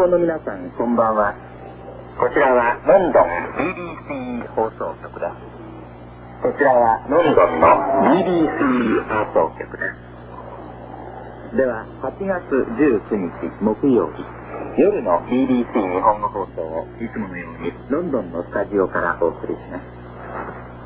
の皆さん、こんばんは。こちらはロンドン BBC 放送局です。こちらはロンドンの BBC 放送局です。では、8月19日木曜日、夜の BBC 日本語放送をいつものようにロンドンのスタジオからお送りします。